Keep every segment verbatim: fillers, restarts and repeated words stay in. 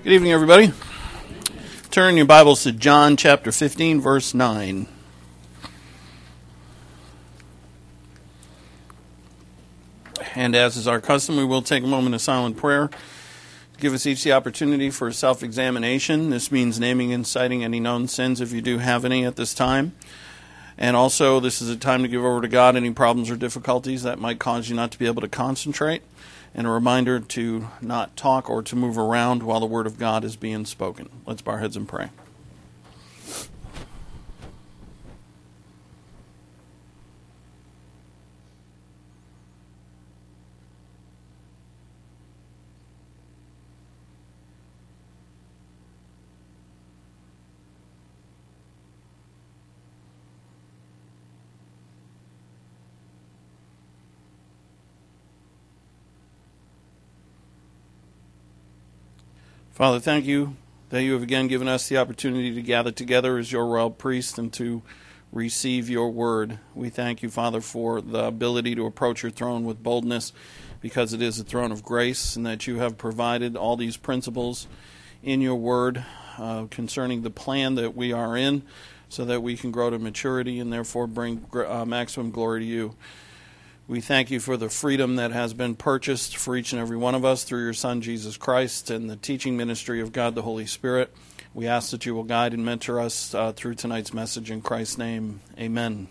Good evening, everybody. Turn your Bibles to John chapter fifteen, verse nine. And as is our custom, we will take a moment of silent prayer to give us each the opportunity for self-examination. This means naming and citing any known sins if you do have any at this time. And also, this is a time to give over to God any problems or difficulties that might cause you not to be able to concentrate. And a reminder to not talk or to move around while the Word of God is being spoken. Let's bow our heads and pray. Father, thank you that you have again given us the opportunity to gather together as your royal priest and to receive your word. We thank you, Father, for the ability to approach your throne with boldness because it is a throne of grace and that you have provided all these principles in your word uh, concerning the plan that we are in so that we can grow to maturity and therefore bring uh, maximum glory to you. We thank you for the freedom that has been purchased for each and every one of us through your Son, Jesus Christ, and the teaching ministry of God the Holy Spirit. We ask that you will guide and mentor us uh, through tonight's message in Christ's name. Amen.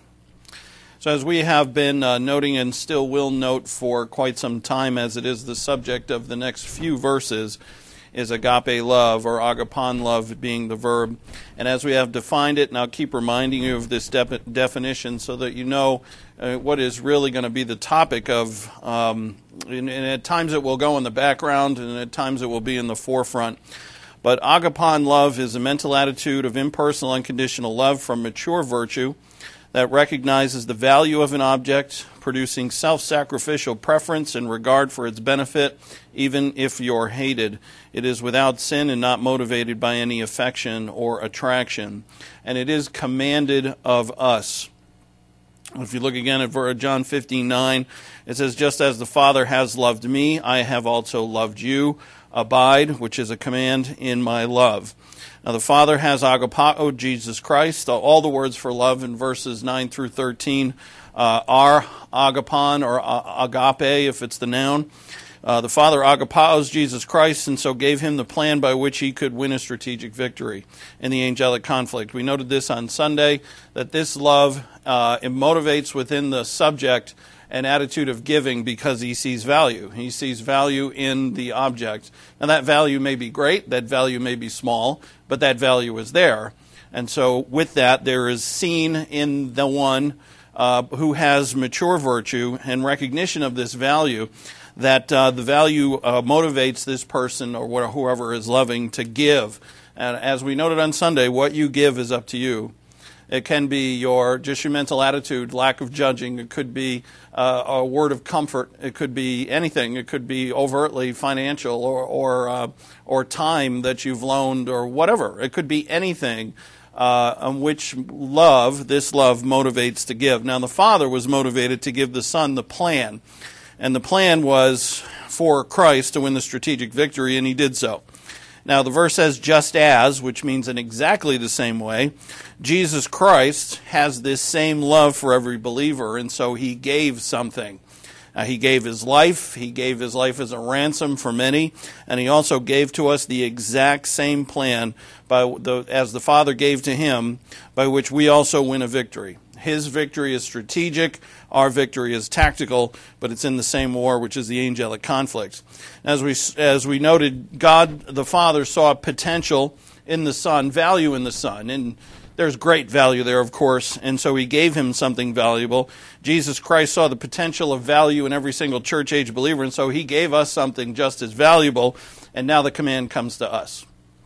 So as we have been uh, noting and still will note for quite some time, as it is the subject of the next few verses, is agape love, or agapon love being the verb. And as we have defined it, and I'll keep reminding you of this de- definition so that you know uh, what is really going to be the topic of, um, and, and at times it will go in the background, and at times it will be in the forefront. But agapon love is a mental attitude of impersonal, unconditional love from mature virtue that recognizes the value of an object, producing self-sacrificial preference and regard for its benefit, even if you're hated. It is without sin and not motivated by any affection or attraction. And it is commanded of us. If you look again at John fifteen nine, it says, "Just as the Father has loved me, I have also loved you. Abide," which is a command, "in my love." Now the Father has agapao, Jesus Christ. All the words for love in verses nine through thirteen uh, are agapon or agape if it's the noun. Uh, the Father agapaos Jesus Christ and so gave him the plan by which he could win a strategic victory in the angelic conflict. We noted this on Sunday, that this love uh, it motivates within the subject an attitude of giving because he sees value. He sees value in the object. Now that value may be great, that value may be small, but that value is there. And so with that, there is seen in the one uh, who has mature virtue and recognition of this value that uh, the value uh, motivates this person or whatever, whoever is loving to give. And as we noted on Sunday, what you give is up to you. It can be your just your mental attitude, lack of judging. It could be uh, a word of comfort. It could be anything. It could be overtly financial or or, uh, or time that you've loaned or whatever. It could be anything uh, on which love, this love, motivates to give. Now, the Father was motivated to give the Son the plan. And the plan was for Christ to win the strategic victory, and he did so. Now, the verse says, just as, which means in exactly the same way, Jesus Christ has this same love for every believer, and so he gave something. Uh, he gave his life. He gave his life as a ransom for many, and he also gave to us the exact same plan by the, as the Father gave to him, by which we also win a victory. His victory is strategic. Our victory is tactical, but it's in the same war, which is the angelic conflict. As we as we noted, God the Father saw potential in the Son, value in the Son, and there's great value there, of course, and so he gave him something valuable. Jesus Christ saw the potential of value in every single church-age believer, and so he gave us something just as valuable, and now the command comes to us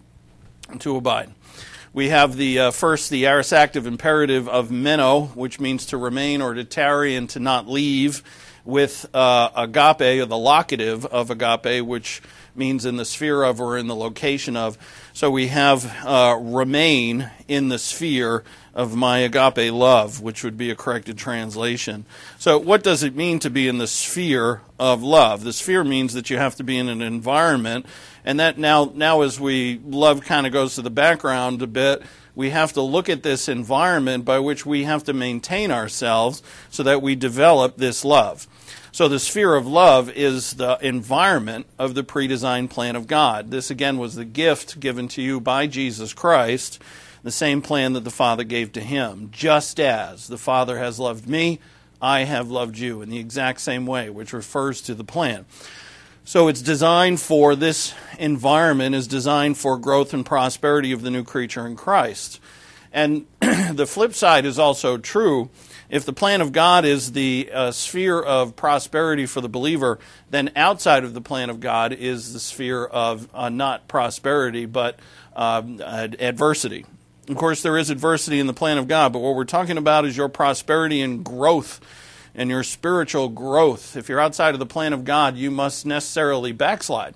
to abide. We have the uh, first, the aorist active imperative of meno, which means to remain or to tarry and to not leave. with uh, agape, or the locative of agape, which means in the sphere of or in the location of. So we have uh, remain in the sphere of my agape love, which would be a corrected translation. So what does it mean to be in the sphere of love? The sphere means that you have to be in an environment, and that now, now as we, love kind of goes to the background a bit, we have to look at this environment by which we have to maintain ourselves so that we develop this love. So the sphere of love is the environment of the pre-designed plan of God. This, again, was the gift given to you by Jesus Christ, the same plan that the Father gave to him. Just as the Father has loved me, I have loved you, in the exact same way, which refers to the plan. So it's designed for, this environment is designed for growth and prosperity of the new creature in Christ. And the flip side is also true. If the plan of God is the uh, sphere of prosperity for the believer, then outside of the plan of God is the sphere of uh, not prosperity, but um, ad- adversity. Of course, there is adversity in the plan of God, but what we're talking about is your prosperity and growth and your spiritual growth. If you're outside of the plan of God, you must necessarily backslide.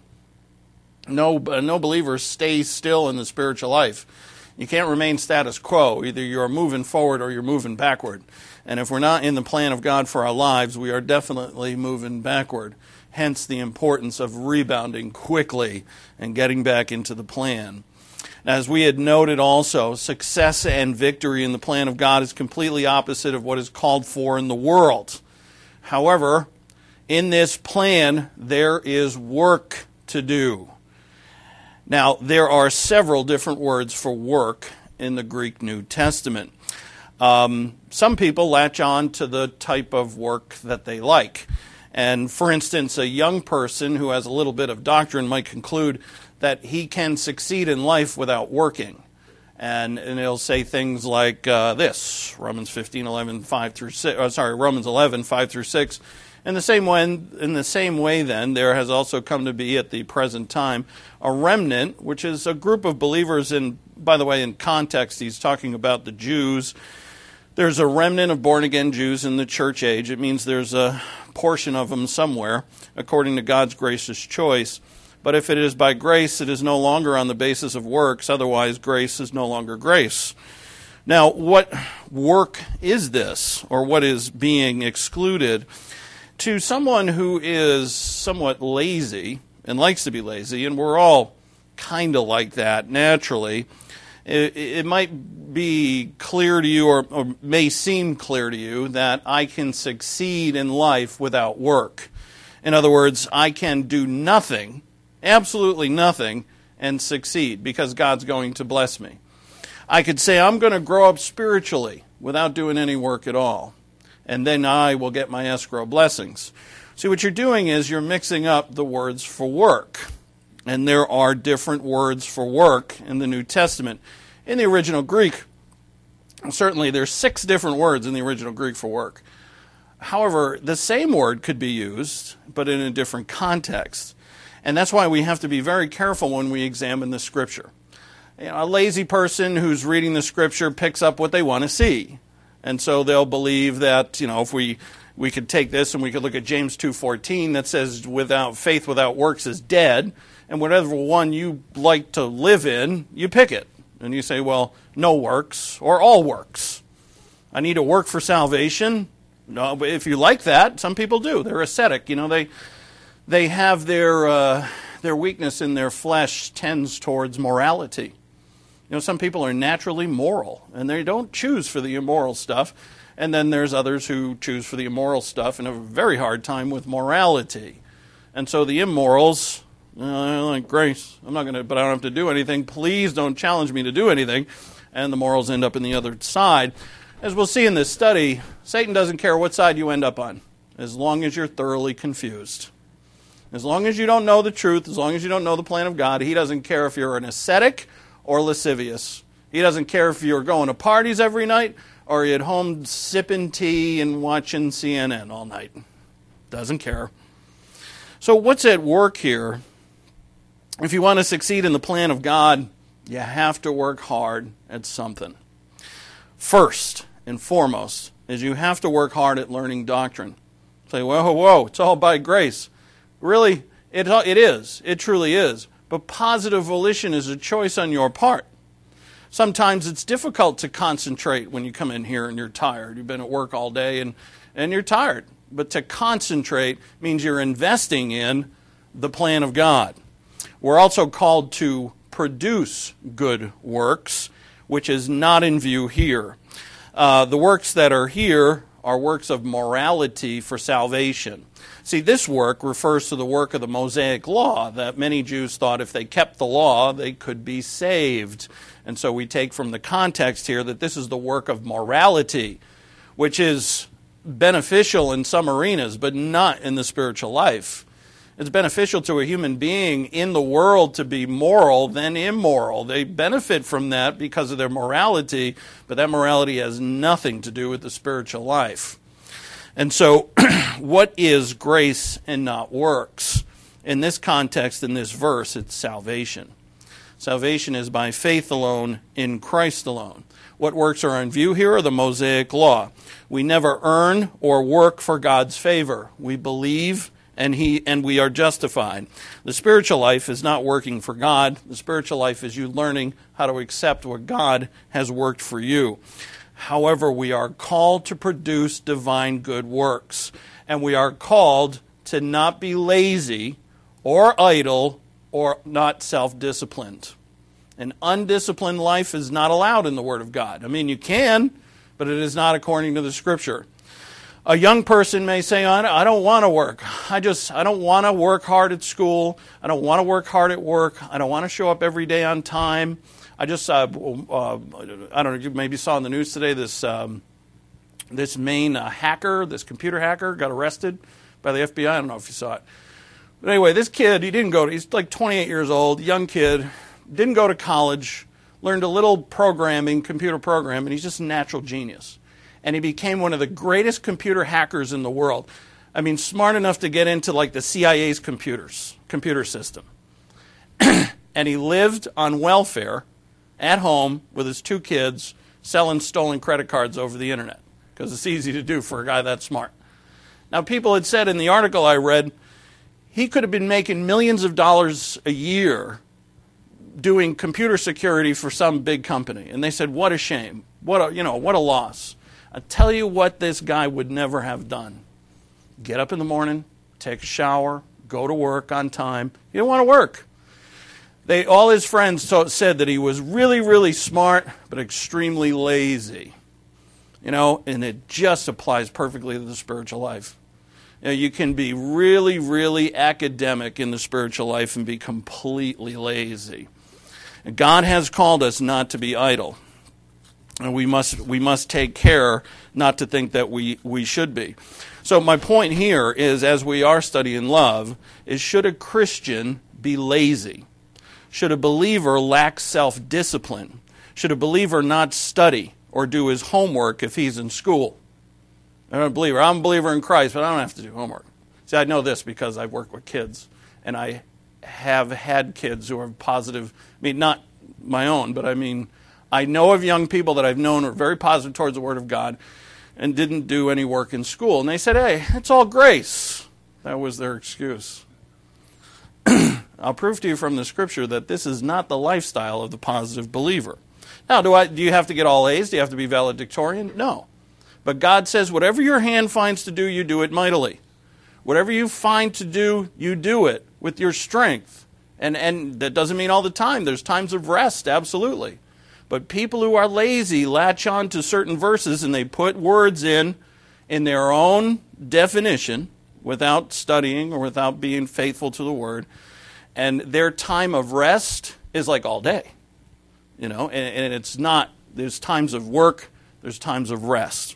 No, uh, no believer stays still in the spiritual life. You can't remain status quo. Either you're moving forward or you're moving backward. And if we're not in the plan of God for our lives, we are definitely moving backward. Hence the importance of rebounding quickly and getting back into the plan. As we had noted also, success and victory in the plan of God is completely opposite of what is called for in the world. However, in this plan, there is work to do. Now, there are several different words for work in the Greek New Testament. Um, some people latch on to the type of work that they like. And for instance, a young person who has a little bit of doctrine might conclude that he can succeed in life without working. And, and he'll say things like uh, this, Romans fifteen, eleven, five through six, oh, sorry, Romans eleven, five through six. In the same way, in the same way, then, there has also come to be at the present time a remnant, which is a group of believers. In, by the way, in context, he's talking about the Jews. There's a remnant of born-again Jews in the church age. It means there's a portion of them somewhere, according to God's gracious choice. But if it is by grace, it is no longer on the basis of works. Otherwise, grace is no longer grace. Now, what work is this, or what is being excluded? To someone who is somewhat lazy and likes to be lazy, and we're all kind of like that naturally, it, it might be clear to you, or, or may seem clear to you, that I can succeed in life without work. In other words, I can do nothing, absolutely nothing, and succeed because God's going to bless me. I could say I'm going to grow up spiritually without doing any work at all, and then I will get my escrow blessings. See, what you're doing is you're mixing up the words for work. And there are different words for work in the New Testament. In the original Greek, certainly there's six different words in the original Greek for work. However, the same word could be used, but in a different context. And that's why we have to be very careful when we examine the Scripture. You know, a lazy person who's reading the Scripture picks up what they want to see. And so they'll believe that, you know, if we, we could take this and we could look at James two fourteen that says without faith without works is dead, and whatever one you like to live in, you pick it. And you say, well, no works or all works. I need to work for salvation. No, but if you like that, some people do. They're ascetic. You know, they they have their uh, their weakness in their flesh tends towards morality. You know, some people are naturally moral, and they don't choose for the immoral stuff. And then there's others who choose for the immoral stuff and have a very hard time with morality. And so the immorals, uh, like grace, I'm not going to, but I don't have to do anything. Please don't challenge me to do anything. And the morals end up in the other side. As we'll see in this study, Satan doesn't care what side you end up on, as long as you're thoroughly confused. As long as you don't know the truth, as long as you don't know the plan of God, he doesn't care if you're an ascetic or lascivious. He doesn't care if you're going to parties every night or you're at home sipping tea and watching C N N all night. Doesn't care. So what's at work here? If you want to succeed in the plan of God, you have to work hard at something. First and foremost is you have to work hard at learning doctrine. Say, whoa, whoa, it's all by grace. Really, it, it is. It truly is. But positive volition is a choice on your part. Sometimes it's difficult to concentrate when you come in here and you're tired. You've been at work all day and, and you're tired. But to concentrate means you're investing in the plan of God. We're also called to produce good works, which is not in view here. Uh, the works that are here are works of morality for salvation. See, this work refers to the work of the Mosaic Law, that many Jews thought if they kept the law, they could be saved. And so we take from the context here that this is the work of morality, which is beneficial in some arenas, but not in the spiritual life. It's beneficial to a human being in the world to be moral than immoral. They benefit from that because of their morality, but that morality has nothing to do with the spiritual life. And so, what is grace and not works? In this context, in this verse, it's salvation. Salvation is by faith alone, in Christ alone. What works are in view here are the Mosaic Law. We never earn or work for God's favor. We believe and he and we are justified. The spiritual life is not working for God. The spiritual life is you learning how to accept what God has worked for you. However, we are called to produce divine good works, and we are called to not be lazy or idle or not self-disciplined. An undisciplined life is not allowed in the Word of God. I mean, you can, but it is not according to the Scripture. A young person may say, I don't want to work. I just, I don't want to work hard at school. I don't want to work hard at work. I don't want to show up every day on time. I just, uh, uh, I don't know, you maybe saw in the news today this um, this Maine uh, hacker, this computer hacker, got arrested by the F B I. I don't know if you saw it. But anyway, this kid, he didn't go to, he's like twenty-eight years old, young kid, didn't go to college, learned a little programming, computer programming. He's just a natural genius. And he became one of the greatest computer hackers in the world. I mean, smart enough to get into like the C I A's computers, computer system. And he lived on welfare at home with his two kids, selling stolen credit cards over the internet, because it's easy to do for a guy that smart. Now, people had said in the article I read, he could have been making millions of dollars a year doing computer security for some big company. And they said, what a shame. What a, you know, what a loss. I tell you what this guy would never have done. Get up in the morning, take a shower, go to work on time. He didn't want to work. They, all his friends so, said that he was really, really smart, but extremely lazy. You know, and it just applies perfectly to the spiritual life. You know, you can be really, really academic in the spiritual life and be completely lazy. And God has called us not to be idle. And we must we must take care not to think that we, we should be. So my point here is, as we are studying love, is should a Christian be lazy? Should a believer lack self-discipline? Should a believer not study or do his homework if he's in school? I'm a believer. I'm a believer in Christ, but I don't have to do homework. See, I know this because I've worked with kids, and I have had kids who are positive. I mean, not my own, but I mean, I know of young people that I've known who are very positive towards the Word of God and didn't do any work in school. And they said, hey, it's all grace. That was their excuse. I'll prove to you from the Scripture that this is not the lifestyle of the positive believer. Now, do I? Do you have to get all A's? Do you have to be valedictorian? No. But God says, whatever your hand finds to do, you do it mightily. Whatever you find to do, you do it with your strength. And, and that doesn't mean all the time. There's times of rest, absolutely. But people who are lazy latch on to certain verses and they put words in, in their own definition, without studying or without being faithful to the Word. And their time of rest is like all day. You know, and, and it's not, there's times of work, there's times of rest.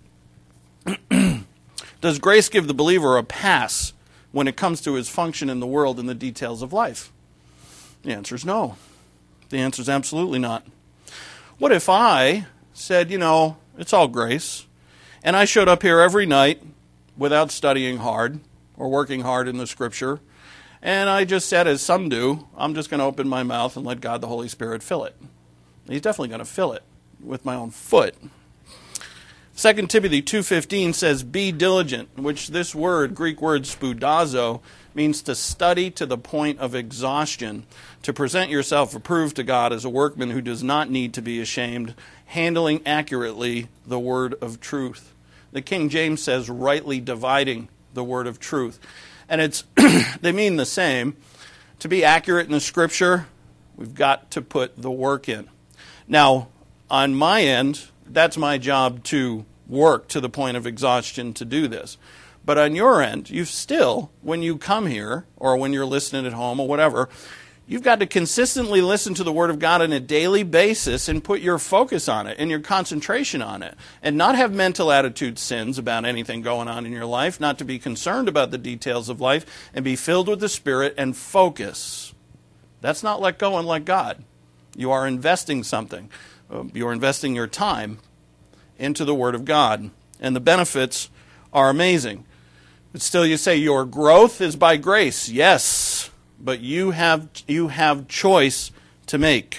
Does grace give the believer a pass when it comes to his function in the world and the details of life? The answer is no. The answer is absolutely not. What if I said, you know, it's all grace, and I showed up here every night without studying hard or working hard in the Scripture, and I just said, as some do, I'm just going to open my mouth and let God the Holy Spirit fill it. He's definitely going to fill it with my own foot. Second Timothy two fifteen says, be diligent, which this word, Greek word spoudazo, means to study to the point of exhaustion, to present yourself approved to God as a workman who does not need to be ashamed, handling accurately the word of truth. The King James says, rightly dividing the word of truth. And it's they mean the same. To be accurate in the Scripture, we've got to put the work in. Now, on my end, that's my job to work to the point of exhaustion to do this. But on your end, you've still, when you come here, or when you're listening at home or whatever, you've got to consistently listen to the Word of God on a daily basis and put your focus on it and your concentration on it. And not have mental attitude sins about anything going on in your life, not to be concerned about the details of life, and be filled with the Spirit and focus. That's not let go and let God. You are investing something. You're investing your time into the Word of God. And the benefits are amazing. But still you say your growth is by grace. Yes, but you have you have choice to make.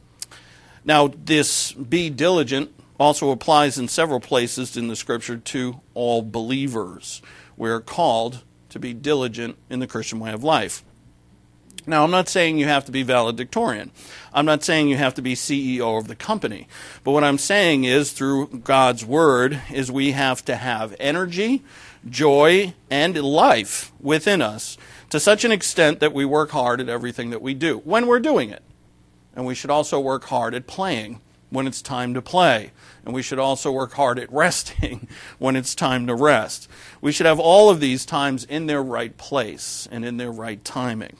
Now, this be diligent also applies in several places in the Scripture to all believers. We're called to be diligent in the Christian way of life. Now, I'm not saying you have to be valedictorian. I'm not saying you have to be C E O of the company. But what I'm saying is, through God's Word, is we have to have energy, joy, and life within us to such an extent that we work hard at everything that we do when we're doing it. And we should also work hard at playing when it's time to play. And we should also work hard at resting when it's time to rest. We should have all of these times in their right place and in their right timing.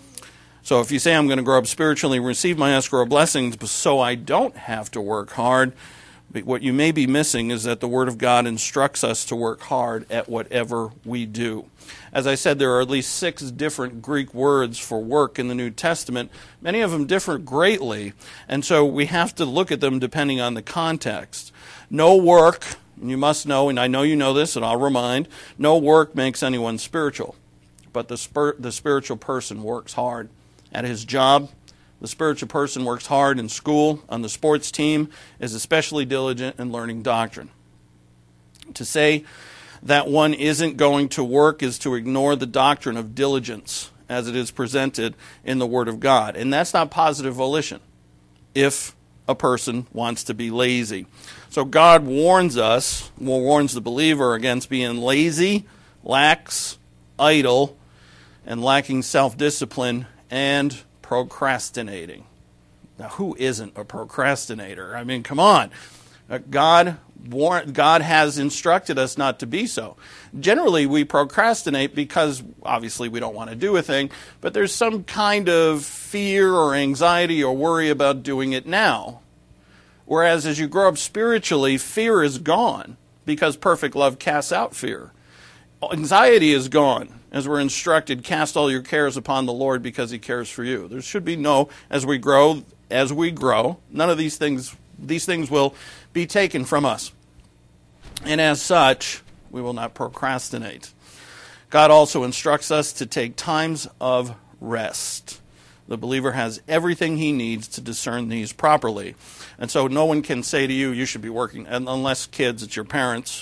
So if you say, I'm going to grow up spiritually and receive my escrow blessings so I don't have to work hard, but what you may be missing is that the Word of God instructs us to work hard at whatever we do. As I said, there are at least six different Greek words for work in the New Testament. Many of them differ greatly, and so we have to look at them depending on the context. No work, and you must know, and I know you know this, and I'll remind, no work makes anyone spiritual, but the, spir- the spiritual person works hard at his job. The spiritual person works hard in school, on the sports team, is especially diligent in learning doctrine. To say that one isn't going to work is to ignore the doctrine of diligence as it is presented in the Word of God. And that's not positive volition if a person wants to be lazy. So God warns us, well, warns the believer against being lazy, lax, idle, and lacking self-discipline and procrastinating. Now, who isn't a procrastinator? I mean, come on. Uh, God, warn, God has instructed us not to be so. Generally, we procrastinate because, obviously, we don't want to do a thing, but there's some kind of fear or anxiety or worry about doing it now. Whereas, as you grow up spiritually, fear is gone because perfect love casts out fear. Anxiety is gone. As we're instructed, cast all your cares upon the Lord because He cares for you. There should be no, as we grow, as we grow, none of these things, these things will be taken from us. And as such, we will not procrastinate. God also instructs us to take times of rest. The believer has everything he needs to discern these properly. And so no one can say to you, you should be working, unless kids, it's your parents.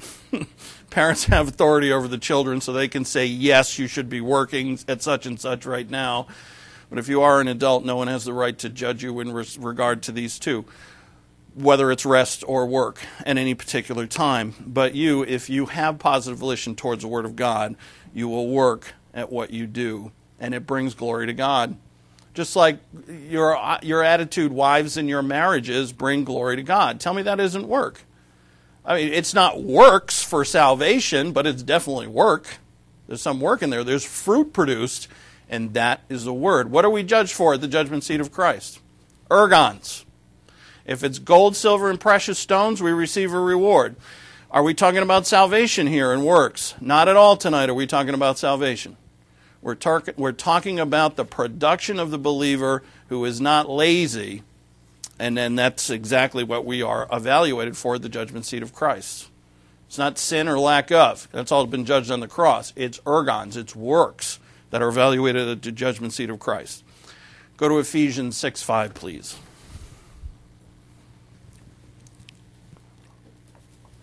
Parents have authority over the children, so they can say, yes, you should be working at such and such right now. But if you are an adult, no one has the right to judge you in res- regard to these two, whether it's rest or work at any particular time. But you, if you have positive volition towards the Word of God, you will work at what you do, and it brings glory to God. Just like your your attitude, wives, in your marriages bring glory to God. Tell me that isn't work. I mean, it's not works for salvation, but it's definitely work. There's some work in there. There's fruit produced, and that is the Word. What are we judged for at the judgment seat of Christ? Ergons. If it's gold, silver, and precious stones, we receive a reward. Are we talking about salvation here and works? Not at all tonight are we talking about salvation. We're, tar- we're talking about the production of the believer who is not lazy. And then that's exactly what we are evaluated for at the judgment seat of Christ. It's not sin or lack of. That's all been judged on the cross. It's ergons, it's works that are evaluated at the judgment seat of Christ. Go to Ephesians six five, please.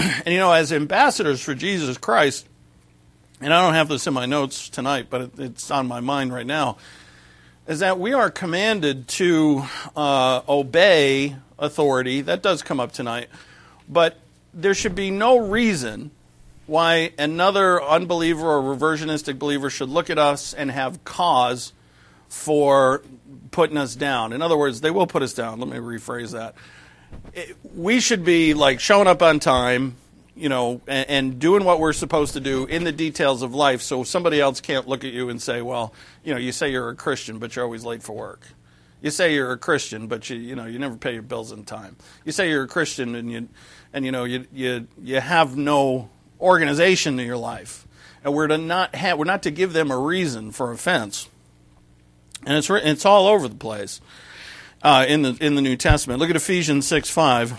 and you know, as ambassadors for Jesus Christ, and I don't have this in my notes tonight, but it, it's on my mind right now, is that we are commanded to uh, obey authority. That does come up tonight. But there should be no reason why another unbeliever or reversionistic believer should look at us and have cause for putting us down. In other words, they will put us down. Let me rephrase that. It, we should be like showing up on time, you know, and, and doing what we're supposed to do in the details of life, so somebody else can't look at you and say, well, you know, you say you're a Christian, but you're always late for work. You say you're a Christian, but you you know you never pay your bills in time. You say you're a Christian, and you and you know you you you have no organization in your life, and we're to not have we're not to give them a reason for offense. And it's it's all over the place uh, in the in the New Testament. Look at Ephesians six five.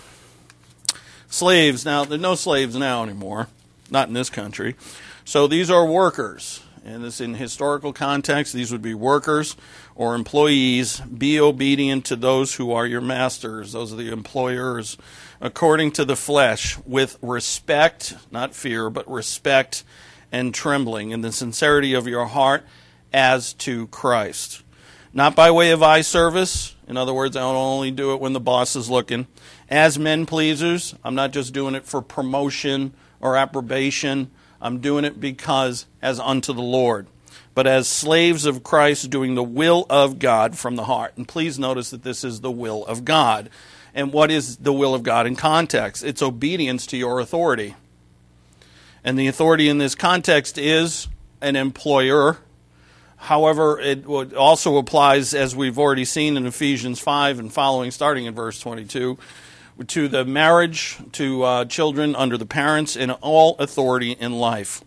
Slaves, now there are no slaves now anymore, not in this country. So these are workers. And this in historical context, these would be workers or employees. Be obedient to those who are your masters. Those are the employers, according to the flesh, with respect, not fear, but respect and trembling, in the sincerity of your heart as to Christ. Not by way of eye service. In other words, I don't only do it when the boss is looking. As men pleasers, I'm not just doing it for promotion or approbation. I'm doing it because as unto the Lord, but as slaves of Christ, doing the will of God from the heart. And please notice that this is the will of God. And what is the will of God in context? It's obedience to your authority. And the authority in this context is an employer. However, it also applies, as we've already seen in Ephesians five and following, starting in verse twenty-two, to the marriage, to uh, children under the parents, and all authority in life.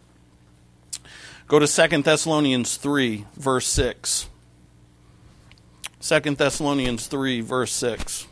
Go to Second Thessalonians three, verse six. Second Thessalonians three, verse six.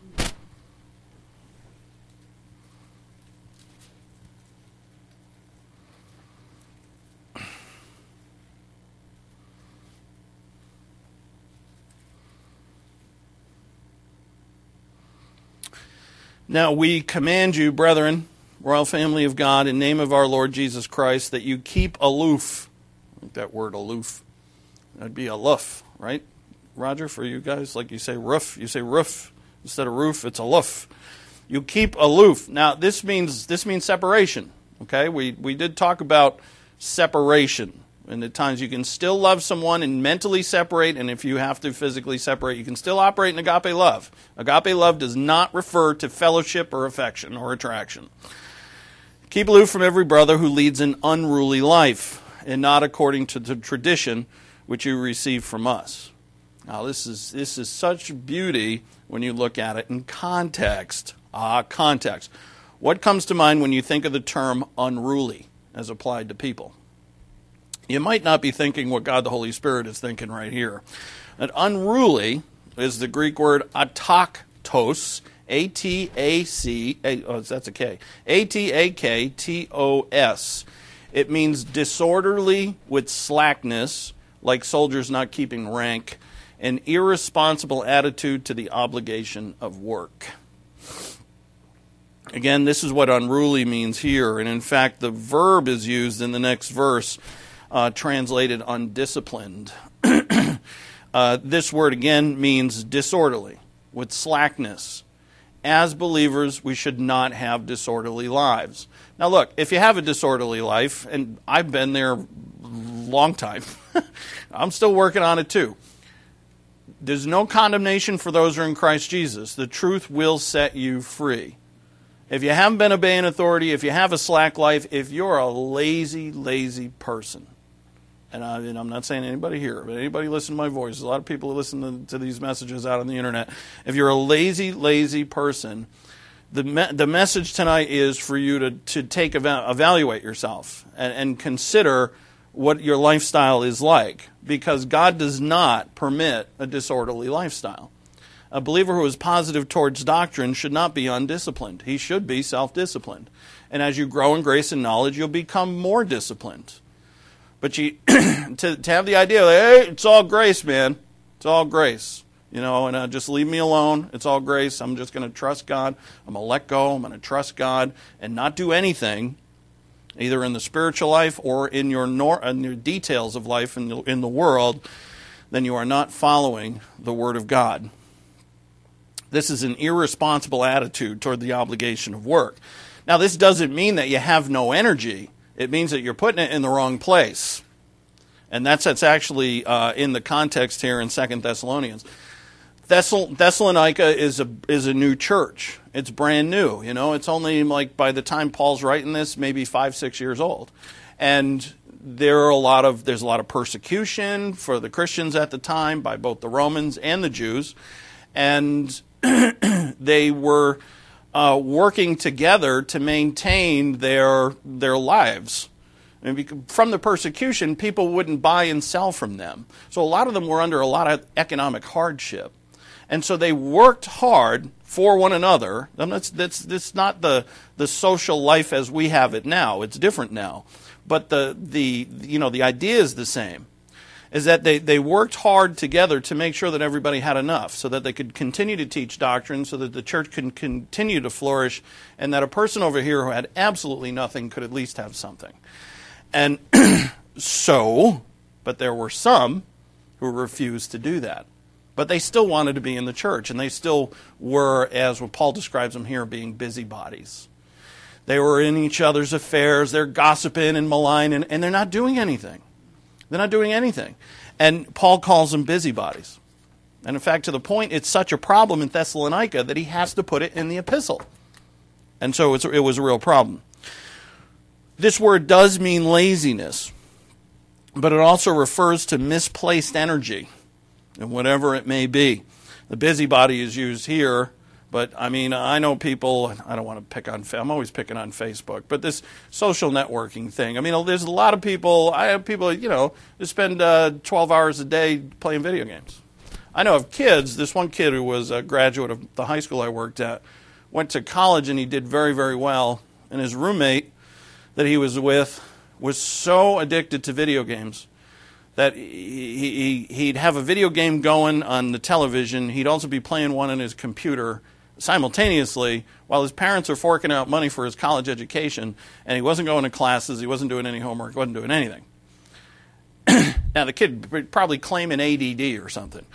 Now we command you, brethren, royal family of God, in name of our Lord Jesus Christ, that you keep aloof. I like that word, aloof. That'd be aloof, right, Roger, for you guys? Like you say roof, you say roof. Instead of roof, it's aloof. You keep aloof. Now, this means this means separation, okay? We, we did talk about separation. And at times you can still love someone and mentally separate, and if you have to physically separate, you can still operate in agape love. Agape love does not refer to fellowship or affection or attraction. Keep aloof from every brother who leads an unruly life, and not according to the tradition which you receive from us. Now this is this is such beauty when you look at it in context. Ah, context. What comes to mind when you think of the term unruly as applied to people? You might not be thinking what God the Holy Spirit is thinking right here. That unruly is the Greek word ataktos, A T A C, oh, that's a K, A T A K T O S. It means disorderly with slackness, like soldiers not keeping rank, an irresponsible attitude to the obligation of work. Again, this is what unruly means here, and in fact, the verb is used in the next verse, Uh, translated undisciplined. uh, this word again means disorderly, with slackness. As believers, we should not have disorderly lives. Now look, if you have a disorderly life, and I've been there a long time, I'm still working on it too. There's no condemnation for those who are in Christ Jesus. The truth will set you free. If you haven't been obeying authority, if you have a slack life, if you're a lazy, lazy person, and, I, and I'm not saying anybody here, but anybody listen to my voice, a lot of people who listen to, to these messages out on the internet, if you're a lazy, lazy person, the me, the message tonight is for you to, to take evaluate yourself and, and consider what your lifestyle is like, because God does not permit a disorderly lifestyle. A believer who is positive towards doctrine should not be undisciplined. He should be self-disciplined. And as you grow in grace and knowledge, you'll become more disciplined. But you to, to have the idea, like, hey, it's all grace, man. It's all grace. you know, and uh, just leave me alone. It's all grace. I'm just going to trust God. I'm going to let go. I'm going to trust God and not do anything, either in the spiritual life or in your, nor- in your details of life in the, in the world, then you are not following the Word of God. This is an irresponsible attitude toward the obligation of work. Now, this doesn't mean that you have no energy. It means that you're putting it in the wrong place. And that's, that's actually uh, in the context here in Second Thessalonians. Thessal- Thessalonica is a is a new church. It's brand new. You know, it's only like by the time Paul's writing this, maybe five, six years old. And there are a lot of there's a lot of persecution for the Christians at the time by both the Romans and the Jews. And they were uh, working together to maintain their their lives. I mean, from the persecution, people wouldn't buy and sell from them. So a lot of them were under a lot of economic hardship. And so they worked hard for one another. And that's, that's, that's not the, the social life as we have it now. It's different now. But the, the, you know, the idea is the same. Is that they, they worked hard together to make sure that everybody had enough so that they could continue to teach doctrine, so that the church could continue to flourish, and that a person over here who had absolutely nothing could at least have something. And so, but there were some who refused to do that. But they still wanted to be in the church, and they still were, as what Paul describes them here, being busybodies. They were in each other's affairs, they're gossiping and maligning, and they're not doing anything. They're not doing anything. And Paul calls them busybodies. And in fact, to the point, it's such a problem in Thessalonica that he has to put it in the epistle. And so it's, it was a real problem. This word does mean laziness, but it also refers to misplaced energy, and whatever it may be. The busybody is used here, but I mean, I know people, I don't want to pick on, I'm always picking on Facebook, but this social networking thing, I mean, there's a lot of people, I have people, you know, who spend uh, twelve hours a day playing video games. I know of kids, this one kid who was a graduate of the high school I worked at, went to college and he did very, very well, and his roommate that he was with was so addicted to video games that he, he, he'd have a video game going on the television. He'd also be playing one on his computer simultaneously while his parents are forking out money for his college education, and he wasn't going to classes, he wasn't doing any homework, he wasn't doing anything. Now, the kid would probably claim an A D D or something.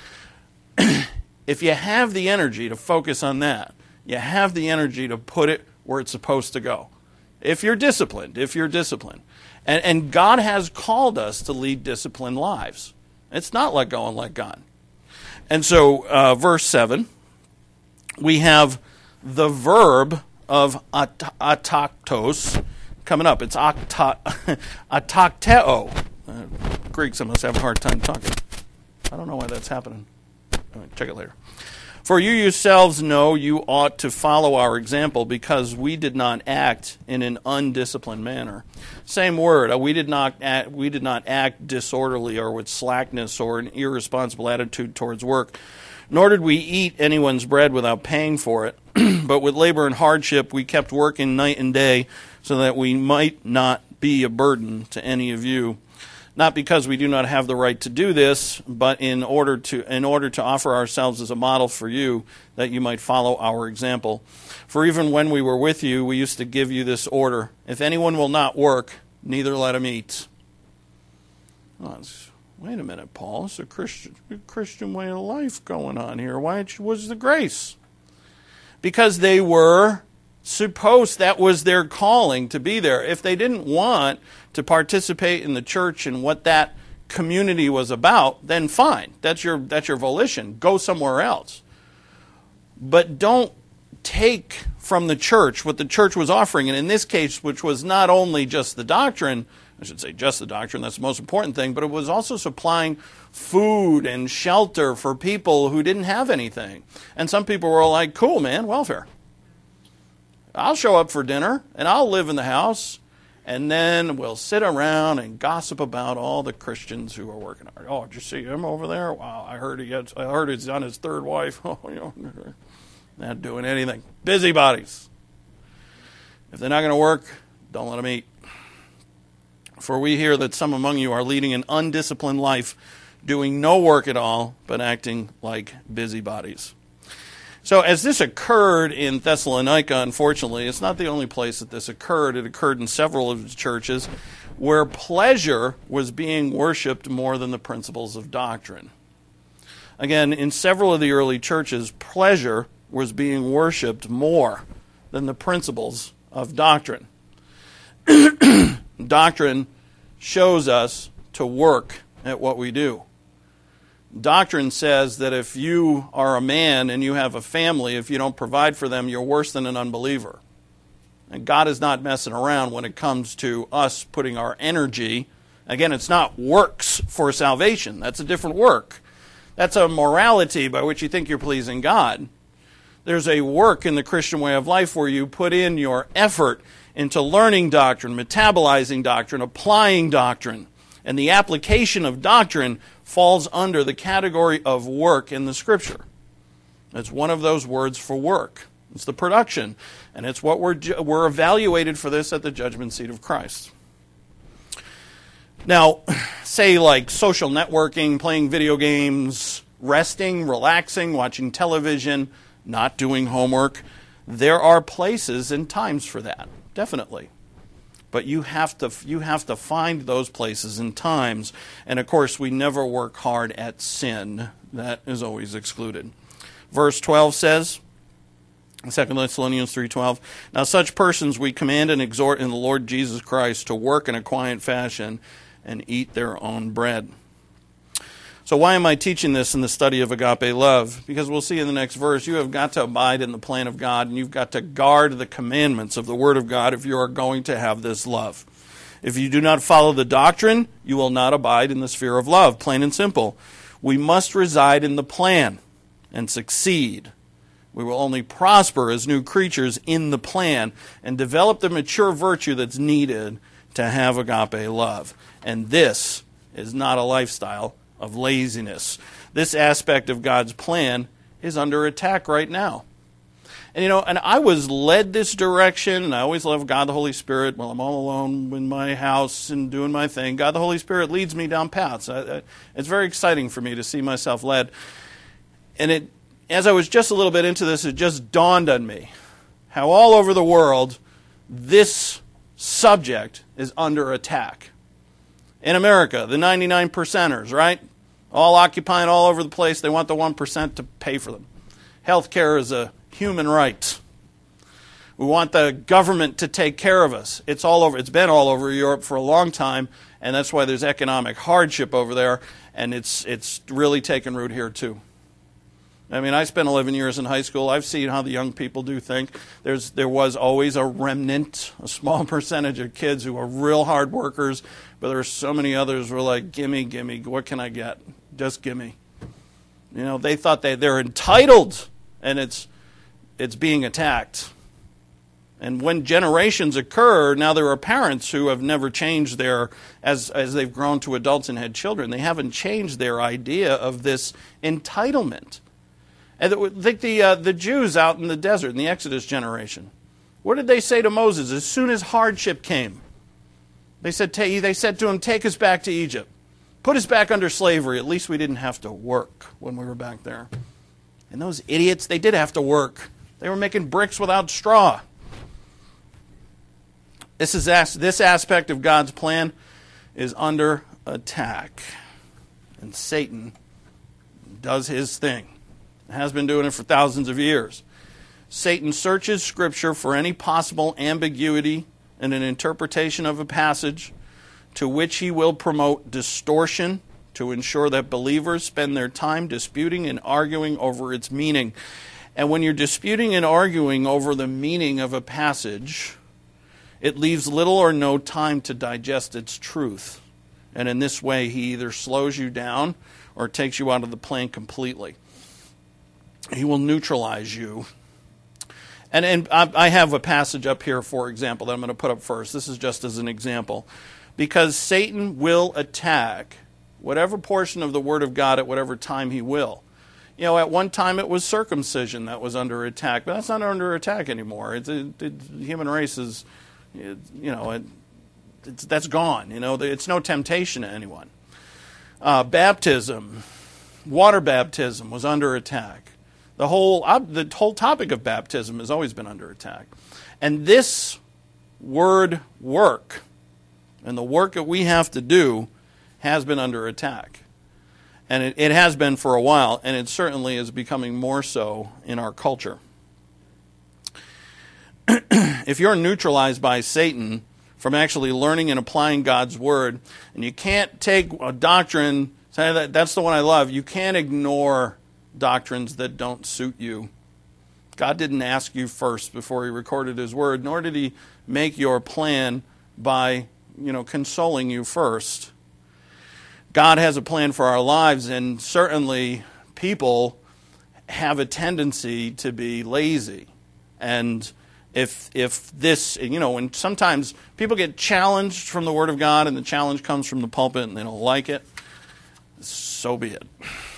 If you have the energy to focus on that, you have the energy to put it where it's supposed to go. If you're disciplined, if you're disciplined. And, and God has called us to lead disciplined lives. It's not let go and let God. And so, uh, verse seven, we have the verb of at- ataktos coming up. It's akta- atakteo. Uh, Greeks, I must have a hard time talking. I don't know why that's happening. Check it later. For you yourselves know you ought to follow our example, because we did not act in an undisciplined manner. Same word. We did not act, we did not act disorderly or with slackness or an irresponsible attitude towards work. Nor did we eat anyone's bread without paying for it. But with labor and hardship we kept working night and day, so that we might not be a burden to any of you. Not because we do not have the right to do this, but in order to in order to offer ourselves as a model for you, that you might follow our example. For even when we were with you, we used to give you this order: if anyone will not work, neither let him eat. Oh, wait a minute, Paul. It's a Christian Christian way of life going on here. Why was the grace? Because they were supposed, that was their calling to be there. If they didn't want to participate in the church and what that community was about, then fine. That's your that's your volition. Go somewhere else. But don't take from the church what the church was offering. And in this case, which was not only just the doctrine, I should say just the doctrine, that's the most important thing, but it was also supplying food and shelter for people who didn't have anything. And some people were like, cool, man, welfare. I'll show up for dinner, and I'll live in the house, and then we'll sit around and gossip about all the Christians who are working hard. Oh, did you see him over there? Wow, I heard he had, I heard he's on his third wife. Oh, you know, not doing anything. Busybodies. If they're not going to work, don't let them eat. For we hear that some among you are leading an undisciplined life, doing no work at all, but acting like busybodies. So as this occurred in Thessalonica, unfortunately, it's not the only place that this occurred. It occurred in several of the churches where pleasure was being worshipped more than the principles of doctrine. Again, in several of the early churches, pleasure was being worshipped more than the principles of doctrine. Doctrine shows us to work at what we do. Doctrine says that if you are a man and you have a family, if you don't provide for them, you're worse than an unbeliever. And God is not messing around when it comes to us putting our energy. Again, it's not works for salvation. That's a different work. That's a morality by which you think you're pleasing God. There's a work in the Christian way of life where you put in your effort into learning doctrine, metabolizing doctrine, applying doctrine. And the application of doctrine falls under the category of work in the Scripture. It's one of those words for work. It's the production. And it's what we're, we're evaluated for this at the judgment seat of Christ. Now, say like social networking, playing video games, resting, relaxing, watching television, not doing homework. There are places and times for that, definitely. But you have to you have to find those places and times. And of course, we never work hard at sin. That is always excluded. Verse twelve says, Second Thessalonians three twelve, now such persons we command and exhort in the Lord Jesus Christ to work in a quiet fashion and eat their own bread. So why am I teaching this in the study of agape love? Because we'll see in the next verse, you have got to abide in the plan of God, and you've got to guard the commandments of the Word of God if you are going to have this love. If you do not follow the doctrine, you will not abide in the sphere of love, plain and simple. We must reside in the plan and succeed. We will only prosper as new creatures in the plan and develop the mature virtue that's needed to have agape love. And this is not a lifestyle of laziness. This aspect of God's plan is under attack right now. And you know, and I was led this direction, and I always love God the Holy Spirit. While I'm all alone in my house and doing my thing, God the Holy Spirit leads me down paths. I, I, it's very exciting for me to see myself led. And it, as I was just a little bit into this, it just dawned on me how all over the world this subject is under attack. In America, the ninety-nine percenters, right? All occupying all over the place. They want the one percent to pay for them. Healthcare is a human right. We want the government to take care of us. It's all over. It's been all over Europe for a long time, and that's why there's economic hardship over there, and it's it's really taken root here too. I mean, I spent eleven years in high school. I've seen how the young people do think. There's there was always a remnant, a small percentage of kids who are real hard workers, but there are so many others who are like, gimme, gimme, what can I get? Just gimme. You know, they thought they, they're entitled, and it's it's being attacked. And when generations occur, now there are parents who have never changed their, as as they've grown to adults and had children, they haven't changed their idea of this entitlement. And think the uh, the Jews out in the desert in the Exodus generation. What did they say to Moses as soon as hardship came? They said they said to him, "Take us back to Egypt. Put us back under slavery. At least we didn't have to work when we were back there." And those idiots, they did have to work. They were making bricks without straw. This is this aspect of God's plan is under attack, and Satan does his thing. Has been doing it for thousands of years. Satan searches Scripture for any possible ambiguity in an interpretation of a passage, to which he will promote distortion to ensure that believers spend their time disputing and arguing over its meaning. And when you're disputing and arguing over the meaning of a passage, it leaves little or no time to digest its truth. And in this way, he either slows you down or takes you out of the plan completely. He will neutralize you. And, and I have a passage up here, for example, that I'm going to put up first. This is just as an example. Because Satan will attack whatever portion of the Word of God at whatever time he will. You know, at one time it was circumcision that was under attack, but that's not under attack anymore. It's, it, it, the human race is, it, you know, it, it's, that's gone. You know, it's no temptation to anyone. Uh, baptism, water baptism was under attack. The whole, uh, the whole topic of baptism has always been under attack. And this word work, and the work that we have to do, has been under attack. And it, it has been for a while, and it certainly is becoming more so in our culture. If you're neutralized by Satan from actually learning and applying God's word, and you can't take a doctrine, say that that's the one I love, you can't ignore doctrines that don't suit you. God didn't ask you first before he recorded his word, nor did he make your plan by, you know, consoling you first. God has a plan for our lives, and certainly people have a tendency to be lazy. And if if this, you know, and sometimes people get challenged from the Word of God, and the challenge comes from the pulpit, and they don't like it, so be it.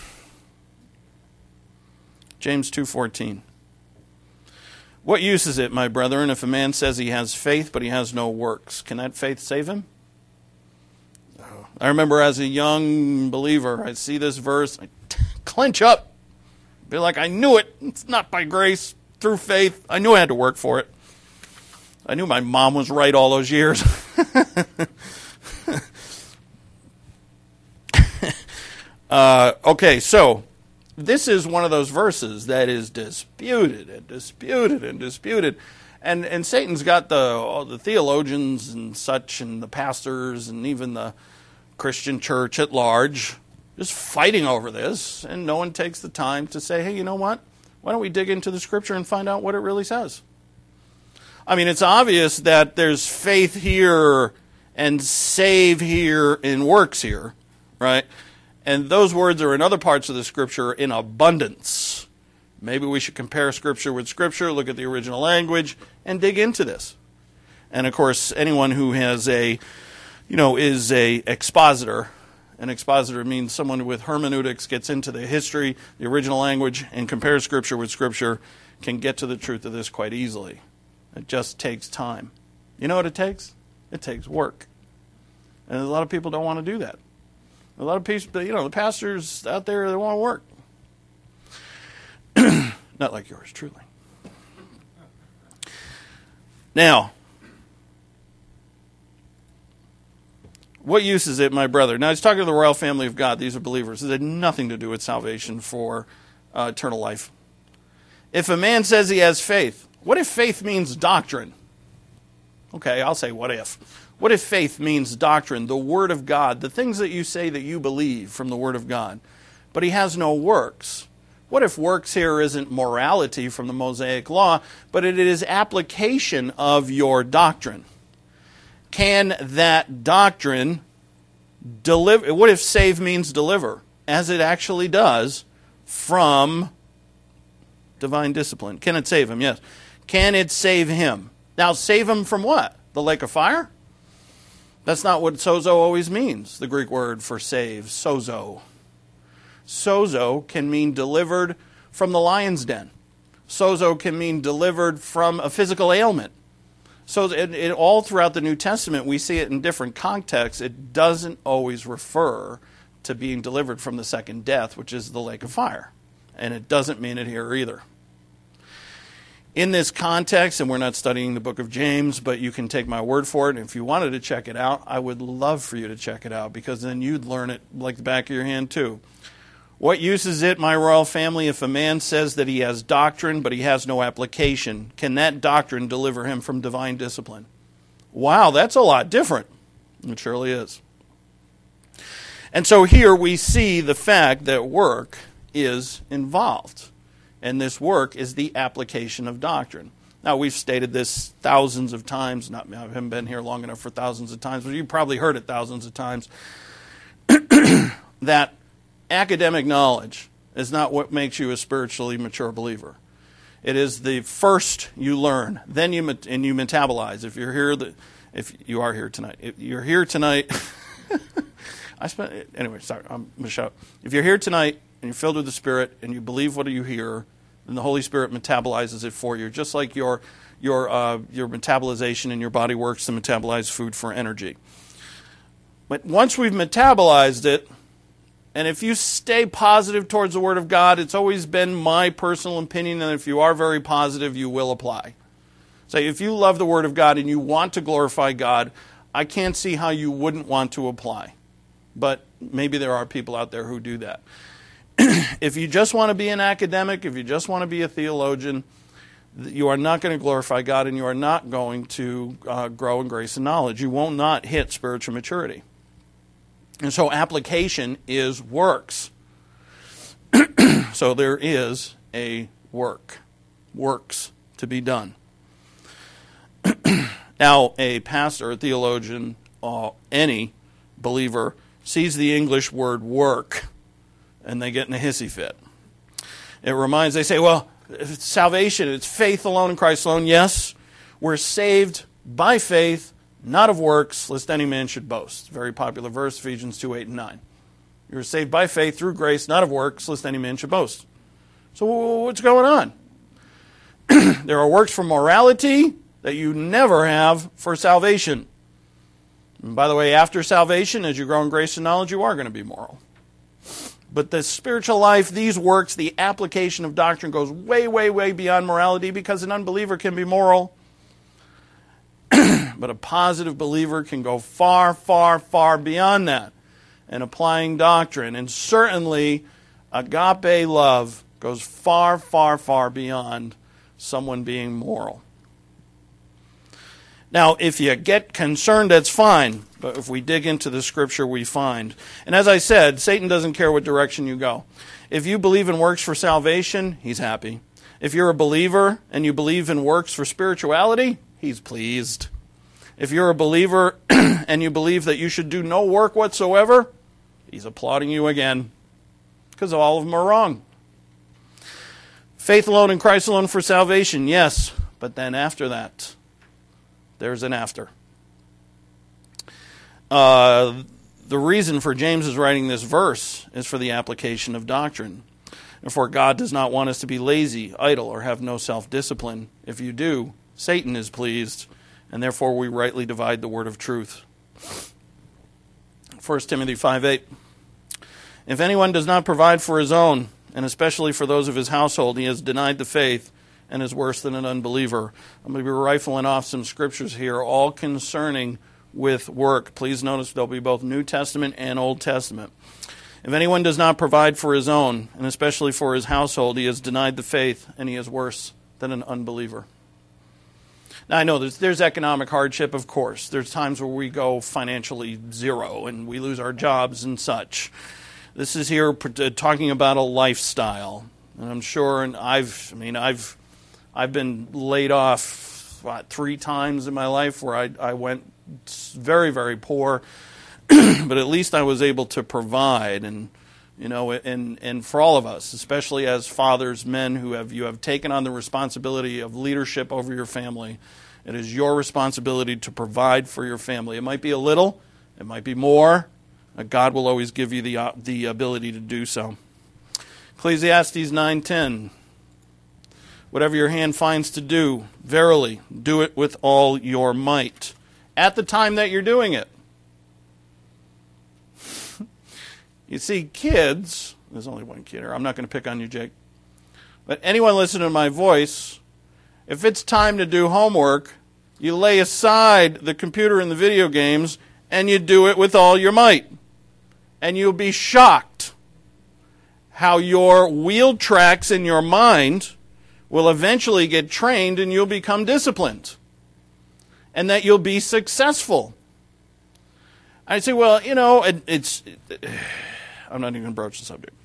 James two fourteen. What use is it, my brethren, if a man says he has faith, but he has no works? Can that faith save him? No. I remember as a young believer, I'd see this verse, I'd clench up, be like, I knew it. It's not by grace, through faith. I knew I had to work for it. I knew my mom was right all those years. uh, okay, so this is one of those verses that is disputed and disputed and disputed. And and Satan's got the all the theologians and such and the pastors and even the Christian church at large just fighting over this. And no one takes the time to say, hey, you know what? Why don't we dig into the Scripture and find out what it really says? I mean, it's obvious that there's faith here and save here and works here, right? And those words are in other parts of the Scripture in abundance. Maybe we should compare Scripture with Scripture, look at the original language, and dig into this. And, of course, anyone who has a, you know, is a expositor. An expositor means someone with hermeneutics, gets into the history, the original language, and compares Scripture with Scripture, can get to the truth of this quite easily. It just takes time. You know what it takes? It takes work. And a lot of people don't want to do that. A lot of people, you know, the pastors out there, they want to work. Not like yours, truly. Now, what use is it, my brother? Now, he's talking to the royal family of God. These are believers. It had nothing to do with salvation for uh, eternal life. If a man says he has faith, what if faith means doctrine? Okay, I'll say what if. What if faith means doctrine, the Word of God, the things that you say that you believe from the Word of God, but he has no works? What if works here isn't morality from the Mosaic Law, but it is application of your doctrine? Can that doctrine deliver? What if save means deliver, as it actually does, from divine discipline? Can it save him? Yes. Can it save him? Now, save him from what? The lake of fire? That's not what sozo always means, the Greek word for save, sozo. Sozo can mean delivered from the lion's den. Sozo can mean delivered from a physical ailment. So it, it, all throughout the New Testament, we see it in different contexts. It doesn't always refer to being delivered from the second death, which is the lake of fire. And it doesn't mean it here either. In this context, and we're not studying the book of James, but you can take my word for it. And if you wanted to check it out, I would love for you to check it out, because then you'd learn it like the back of your hand too. What use is it, my royal family, if a man says that he has doctrine, but he has no application? Can that doctrine deliver him from divine discipline? Wow, that's a lot different. It surely is. And so here we see the fact that work is involved. And this work is the application of doctrine. Now, we've stated this thousands of times. Not, I haven't been here long enough for thousands of times, but you've probably heard it thousands of times. That academic knowledge is not what makes you a spiritually mature believer. It is the first you learn, then you and you metabolize. If you're here, the, if you are here tonight, if you're here tonight. I spent anyway. Sorry, I'm gonna shut up. If you're here tonight and you're filled with the Spirit and you believe what you hear, then the Holy Spirit metabolizes it for you, just like your your uh, your metabolization in your body works to metabolize food for energy. But once we've metabolized it, And if you stay positive towards the Word of God, it's always been my personal opinion that if you are very positive, you will apply. So if you love the Word of God and you want to glorify God, I can't see how you wouldn't want to apply. But maybe there are people out there who do that. If you just want to be an academic, if you just want to be a theologian, you are not going to glorify God, and you are not going to uh, grow in grace and knowledge. You will not hit spiritual maturity. And so application is works. So there is a work, works to be done. Now, a pastor, a theologian, uh, any believer sees the English word work, and they get in a hissy fit. It reminds, they say, well, it's salvation, it's faith alone in Christ alone. Yes, we're saved by faith, not of works, lest any man should boast. Very popular verse, Ephesians two, eight, and nine. You're saved by faith through grace, not of works, lest any man should boast. So what's going on? There are works for morality that you never have for salvation. And by the way, after salvation, as you grow in grace and knowledge, you are going to be moral. But the spiritual life, these works, the application of doctrine goes way, way, way beyond morality, because an unbeliever can be moral. But a positive believer can go far, far, far beyond that in applying doctrine. And certainly, agape love goes far, far, far beyond someone being moral. Now, if you get concerned, that's fine. But if we dig into the Scripture, we find. And as I said, Satan doesn't care what direction you go. If you believe in works for salvation, he's happy. If you're a believer and you believe in works for spirituality, he's pleased. If you're a believer and you believe that you should do no work whatsoever, he's applauding you again. Because all of them are wrong. Faith alone in Christ alone for salvation, yes. But then after that, there's an after. Uh, the reason for James is writing this verse is for the application of doctrine. Therefore, God does not want us to be lazy, idle, or have no self-discipline. If you do, Satan is pleased, and therefore we rightly divide the word of truth. First Timothy five eight. If anyone does not provide for his own, and especially for those of his household, he has denied the faith and is worse than an unbeliever. I'm going to be rifling off some scriptures here, all concerning with work. Please notice there'll be both New Testament and Old Testament. If anyone does not provide for his own, and especially for his household, he has denied the faith, and he is worse than an unbeliever. Now, I know there's, there's economic hardship, of course. There's times where we go financially zero, and we lose our jobs and such. This is here talking about a lifestyle. And I'm sure, and I've, I mean, I've, I've been laid off, what, three times in my life where I, I went very, very poor, but at least I was able to provide, and you know, and and for all of us, especially as fathers, men who have you have taken on the responsibility of leadership over your family. It is your responsibility to provide for your family. It might be a little, it might be more. God will always give you the uh, the ability to do so. Ecclesiastes nine ten. Whatever your hand finds to do, verily, do it with all your might, at the time that you're doing it. You see, kids, there's only one kid here, I'm not going to pick on you, Jake, but anyone listening to my voice, if it's time to do homework, you lay aside the computer and the video games, and you do it with all your might. And you'll be shocked how your wheel tracks in your mind will eventually get trained and you'll become disciplined. And that you'll be successful. I say, well, you know, it, it's... It, I'm not even going to broach the subject.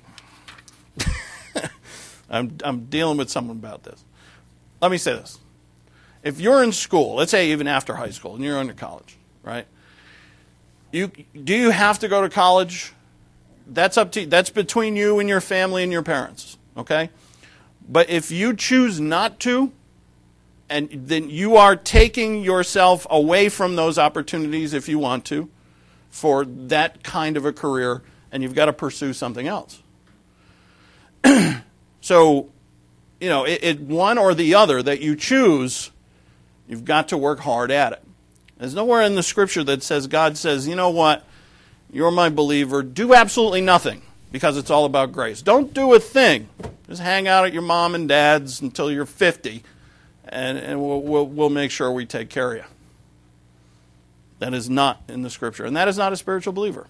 I'm, I'm dealing with someone about this. Let me say this. If you're in school, let's say even after high school, and you're in college, right? You do you have to go to college? That's up to that's between you and your family and your parents, okay? But if you choose not to, and then you are taking yourself away from those opportunities if you want to for that kind of a career, and you've got to pursue something else. So, you know, it, it one or the other that you choose, you've got to work hard at it. There's nowhere in the Scripture that says, God says, you know what, you're my believer, do absolutely nothing. because it's all about grace. Don't do a thing. Just hang out at your mom and dad's until you're fifty, and, and we'll, we'll, we'll make sure we take care of you. That is not in the Scripture, and that is not a spiritual believer.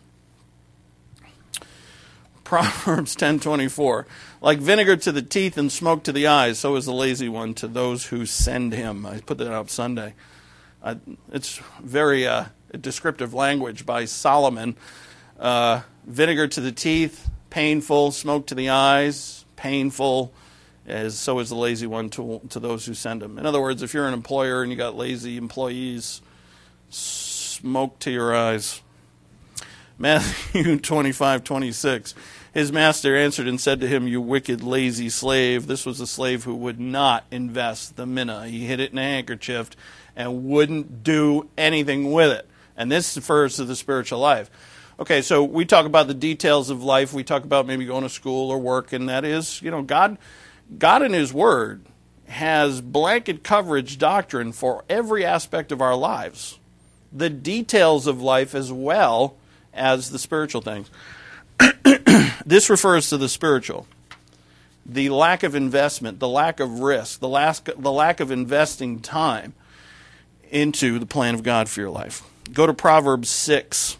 Proverbs ten twenty-four, like vinegar to the teeth and smoke to the eyes, so is the lazy one to those who send him. I put that up Sunday. Uh, it's very uh, descriptive language by Solomon. Uh, vinegar to the teeth, painful. Smoke to the eyes, painful. As so is the lazy one to to those who send him. In other words, if you're an employer and you got lazy employees, smoke to your eyes. Matthew twenty-five twenty-six. His master answered and said to him, "You wicked, lazy slave." This was a slave who would not invest the mina. He hid it in a handkerchief and wouldn't do anything with it. And this refers to the spiritual life. Okay, so we talk about the details of life. We talk about maybe going to school or work, and that is, you know, God, God in His Word has blanket coverage doctrine for every aspect of our lives. The details of life as well as the spiritual things. This refers to the spiritual. The lack of investment, the lack of risk, the lack, the lack of investing time into the plan of God for your life. Go to Proverbs six.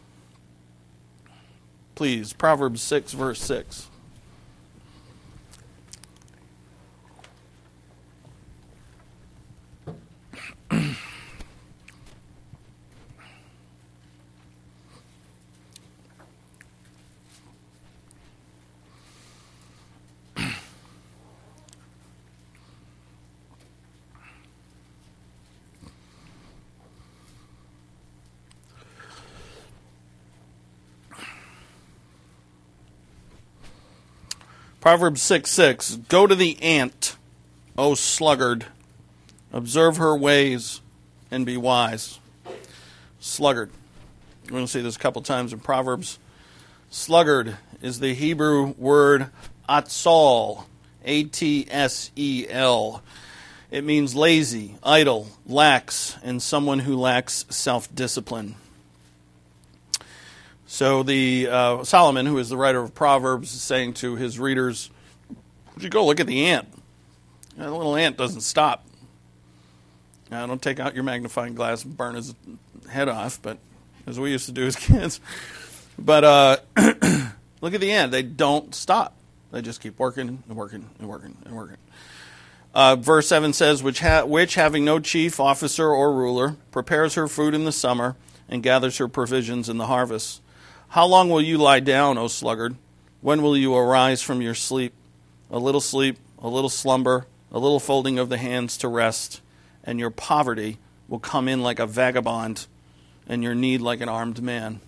Please, Proverbs six, verse six. Proverbs six six, go to the ant, O sluggard, observe her ways and be wise. Sluggard. We're going to see this a couple times in Proverbs. Sluggard is the Hebrew word atsal, A T S E L. It means lazy, idle, lax, and someone who lacks self-discipline. So the uh, Solomon, who is the writer of Proverbs, is saying to his readers, would you go look at the ant? That little ant doesn't stop. Now, don't take out your magnifying glass and burn his head off, but as we used to do as kids. But uh, look at the ant. They don't stop. They just keep working and working and working and working. Uh, verse seven says, which, ha- which having no chief, officer, or ruler, prepares her food in the summer and gathers her provisions in the harvest. How long will you lie down, O sluggard? When will you arise from your sleep? A little sleep, a little slumber, a little folding of the hands to rest, and your poverty will come in like a vagabond, and your need like an armed man.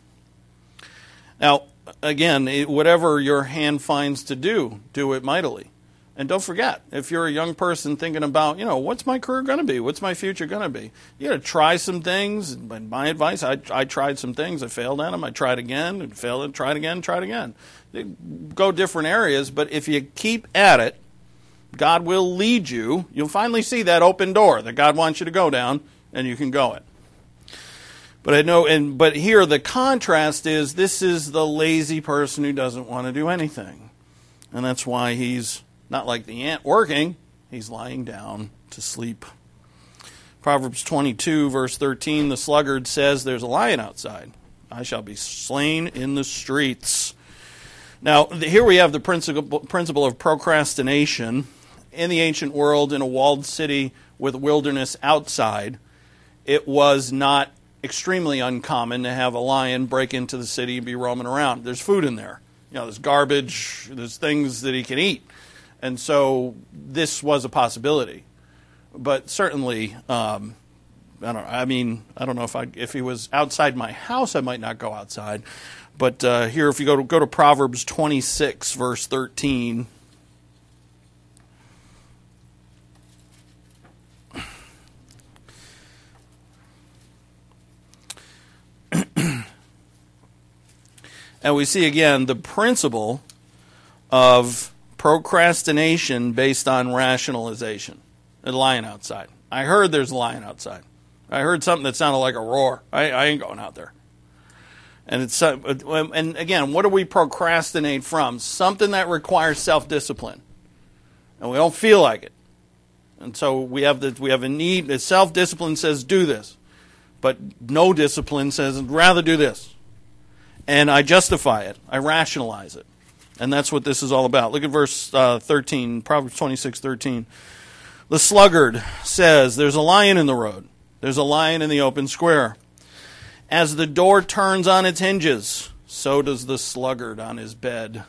Now, again, whatever your hand finds to do, do it mightily. And don't forget, if you're a young person thinking about, you know, what's my career going to be? What's my future going to be? You got to try some things. My advice, I, I tried some things. I failed at them. I tried again, and failed, and tried again, tried again. Go different areas, but if you keep at it, God will lead you. You'll finally see that open door that God wants you to go down, and you can go it. But I know, and but here the contrast is this is the lazy person who doesn't want to do anything, and that's why he's not like the ant working, he's lying down to sleep. Proverbs twenty-two, verse thirteen, the sluggard says, there's a lion outside. I shall be slain in the streets. Now, here we have the principle, principle of procrastination. In the ancient world, in a walled city with wilderness outside, it was not extremely uncommon to have a lion break into the city and be roaming around. There's food in there. You know, there's garbage, there's things that he can eat. And so this was a possibility, but certainly, um, I don't. I mean, I don't know if I if he was outside my house, I might not go outside. But uh, here, if you go to go to Proverbs twenty-six, verse thirteen. And we see again the principle of procrastination based on rationalization. A lion outside. I heard there's a lion outside. I heard something that sounded like a roar. I, I ain't going out there. And it's uh, and again, what do we procrastinate from? Something that requires self-discipline, and we don't feel like it. And so we have the, we have a need. The self-discipline says do this, but no discipline says I'd rather do this. And I justify it. I rationalize it. And that's what this is all about. Look at verse uh, thirteen, Proverbs twenty-six thirteen. The sluggard says, there's a lion in the road. There's a lion in the open square. As the door turns on its hinges, so does the sluggard on his bed.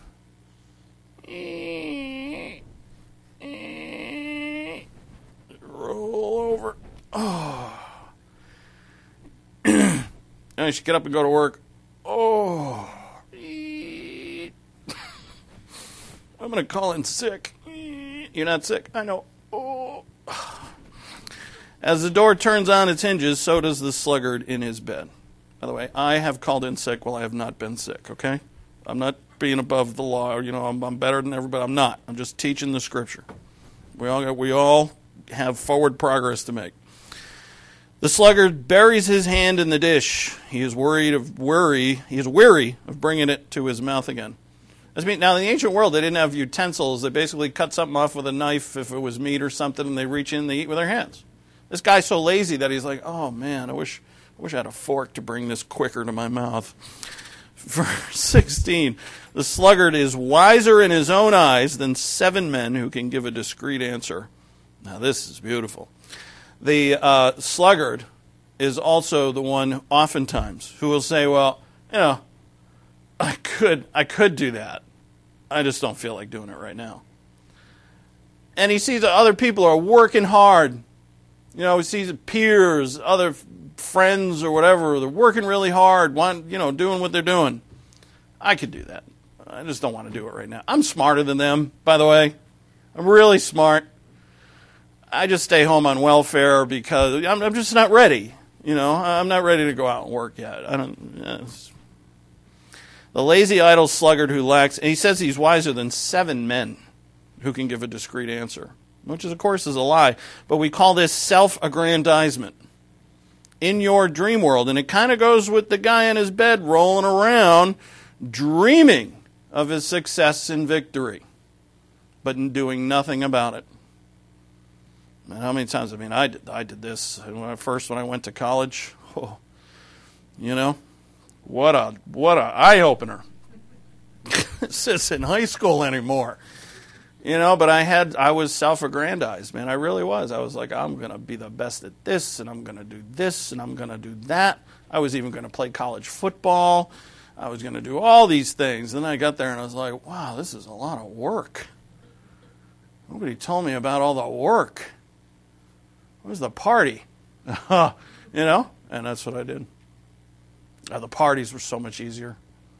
Roll over. Oh. I should get up and go to work. Oh. I'm going to call in sick. You're not sick? I know. Oh. As the door turns on its hinges, so does the sluggard in his bed. By the way, I have called in sick while I have not been sick, okay? I'm not being above the law. You know, I'm, I'm better than everybody. I'm not. I'm just teaching the Scripture. We all, we all have forward progress to make. The sluggard buries his hand in the dish. He is worried of worry. He is weary of bringing it to his mouth again. I mean, now, in the ancient world, they didn't have utensils. They basically cut something off with a knife if it was meat or something, and they reach in and they eat with their hands. This guy's so lazy that he's like, oh, man, I wish I wish I had a fork to bring this quicker to my mouth. Verse sixteen, the sluggard is wiser in his own eyes than seven men who can give a discreet answer. Now, this is beautiful. The uh, sluggard is also the one, oftentimes, who will say, well, you know, I could, I could do that. I just don't feel like doing it right now. And he sees that other people are working hard. You know, he sees peers, other friends or whatever, they're working really hard, want, you know, doing what they're doing. I could do that. I just don't want to do it right now. I'm smarter than them, by the way. I'm really smart. I just stay home on welfare because I'm, I'm just not ready. You know, I'm not ready to go out and work yet. I don't. Yes. The lazy, idle sluggard who lacks, and he says he's wiser than seven men who can give a discreet answer, which, is, of course, is a lie. But we call this self-aggrandizement in your dream world. And it kind of goes with the guy in his bed rolling around, dreaming of his success and victory, but doing nothing about it. And how many times, I mean, I did, I did this when I, first when I went to college. Oh, you know, what a what a eye-opener. This isn't high school anymore. You know, but I had, I was self-aggrandized, man. I really was. I was like, I'm going to be the best at this, and I'm going to do this, and I'm going to do that. I was even going to play college football. I was going to do all these things. Then I got there, and I was like, wow, this is a lot of work. Nobody told me about all the work. Where's the party? You know? And that's what I did. Uh, the parties were so much easier.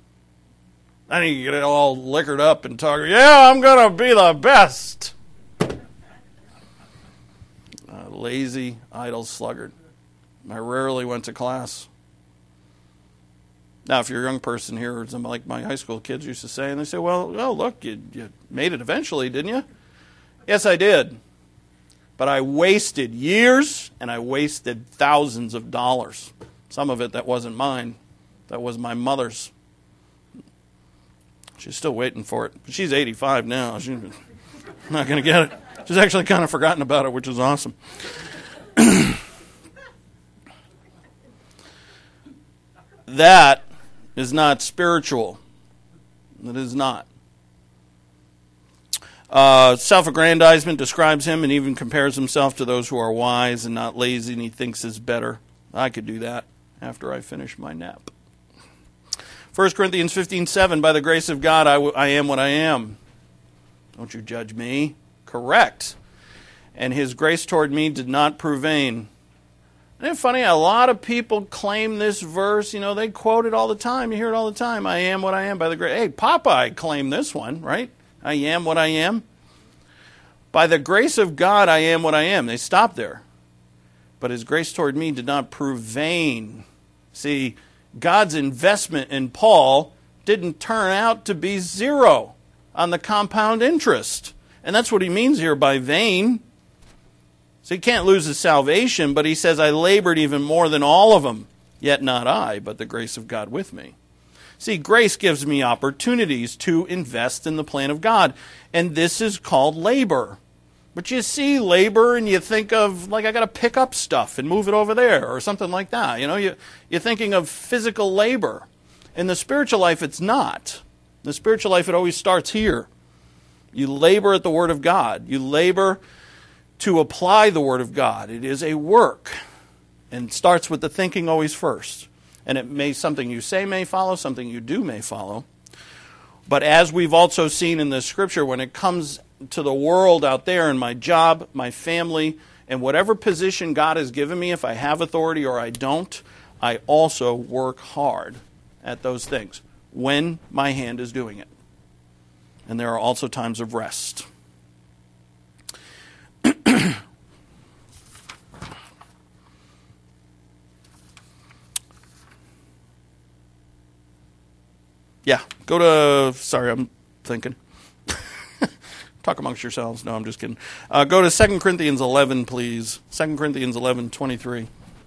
I need to get it all liquored up and talk, yeah, I'm going to be the best. Uh, lazy, idle sluggard. I rarely went to class. Now, if you're a young person here, or something like my high school kids used to say, and they say, well, oh, look, you, you made it eventually, didn't you? Yes, I did. But I wasted years, and I wasted thousands of dollars. Some of it that wasn't mine. That was my mother's. She's still waiting for it. But she's eighty-five now. She's not going to get it. She's actually kind of forgotten about it, which is awesome. That is not spiritual. It is not. Uh, self-aggrandizement describes him and even compares himself to those who are wise and not lazy, and he thinks is better. I could do that after I finish my nap. First Corinthians fifteen seven, by the grace of God, I, w- I am what I am. Don't you judge me. Correct. And his grace toward me did not prove vain. Isn't it funny? A lot of people claim this verse. You know, they quote it all the time. You hear it all the time. I am what I am by the grace. Hey, Popeye claimed this one, right? I am what I am. By the grace of God, I am what I am. They stop there. But his grace toward me did not prove vain. See, God's investment in Paul didn't turn out to be zero on the compound interest. And that's what he means here by vain. So he can't lose his salvation, but he says, I labored even more than all of them, yet not I, but the grace of God with me. See, grace gives me opportunities to invest in the plan of God, and this is called labor. But you see labor and you think of, like, I got to pick up stuff and move it over there or something like that. You know, you, you're thinking of physical labor. In the spiritual life, it's not. In the spiritual life, it always starts here. You labor at the Word of God. You labor to apply the Word of God. It is a work, and it starts with the thinking always first. And it may, something you say may follow, something you do may follow. But as we've also seen in the Scripture, when it comes to the world out there, in my job, my family, and whatever position God has given me, if I have authority or I don't, I also work hard at those things when my hand is doing it. And there are also times of rest. Yeah, go to, sorry, I'm thinking. Talk amongst yourselves. No, I'm just kidding. Uh, go to Second Corinthians eleven, please. Second Corinthians eleven, twenty-three.